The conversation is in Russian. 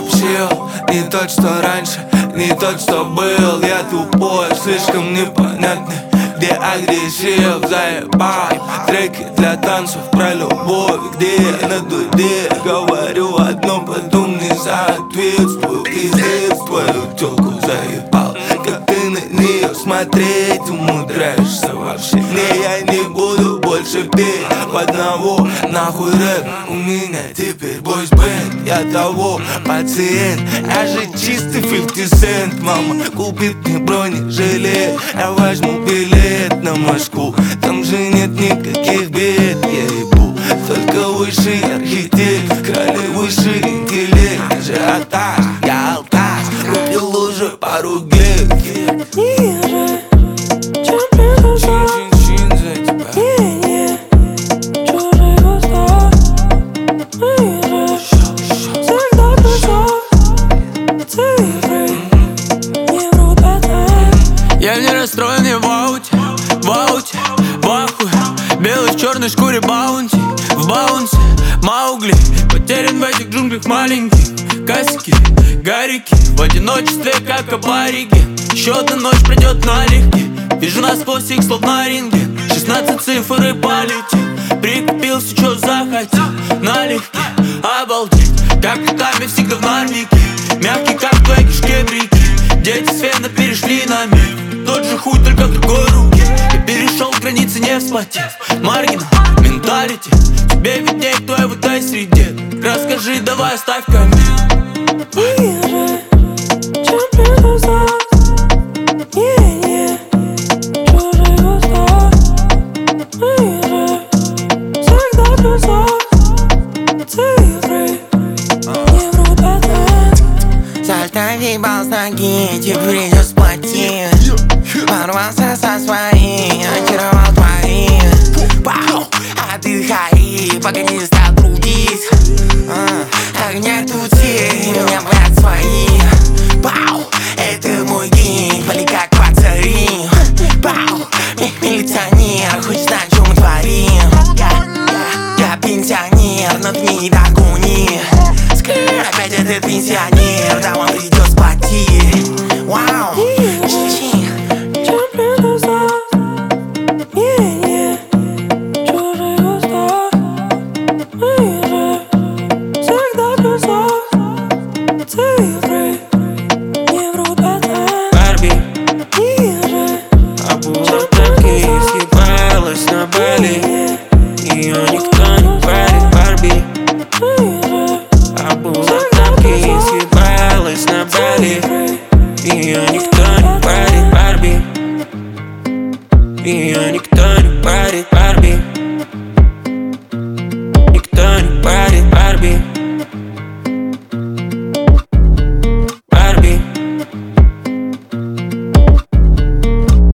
сообщил. Не тот, что раньше, не тот, что был. Я тупой, слишком непонятный, где агрессив. Заебал треки для танцев про любовь, где я на дуде говорю одно, потом не соответствую. Пиздец, твою тёлку заебал, как ты на нее смотреть умудряешься вообще. Не, я не буду больше петь в одного, нахуй рэп. У меня теперь бойс-бэнд, я того пациент. Я же чистый 50 Cent, мама купит мне бронежилет. Я возьму билет на Москву, там же нет никаких бед. Я ебу, только высший архитект, крали высший интеллект. Ажиотаж, я алкаш, купил уже пару гель. Ниже, чем предыдущий. Чин-чин за тебя. Чужой восток. Ниже, всегда песок. Цифры не врут пацан. Я не расстроен, я в ауте, в ахуе. Белый в черной шкуре баунти, в баунсе Маугли, потерян в этих джунглях маленьких. Касики, гарики, в одиночестве как абариги. Еще одна ночь пройдет налегке. Вижу насквозь их слов на ринге. 16 цифр и полетит. Прикупил все, что захотел, налегке, обалдеть. Как руками всегда в Нарвике, мягкий, как твои кишки-брики. Дети с фена перешли на мир, тот же хуй, только в другой руке. Я перешел границы, не вспотев. Маргинал, менталити, тебе видней, кто я в этой среде. Расскажи, давай, оставь коммент. Ниже, чем предыдущий. Чужой восток. Ниже, всегда песок. Цифры не врут пацан. Сальто въебал с ноги, теперь идет сплотин. Порвался со своим, очаровал твоим. Пау, отдыхай, пока не стал трудить. Огня тут все, меня брат свои. Пау, это мой гимн, пали как пацарин. Пау, милиционер, хочешь знать, что мы творим. Я пенсионер, но ты не догони. Опять этот пенсионер, да он придет сплотить. Вау, Чем предыдущий. Чужой восток. Ниже, всегда песок. Цифры не врут пацан. Барби, Ниже, обула тапки, съебалась на Бали. Ее никто не парит. Барби, ниже, обула тапки, съебалась на Бали. Ее никто не парит. Барби, ее никто не парит.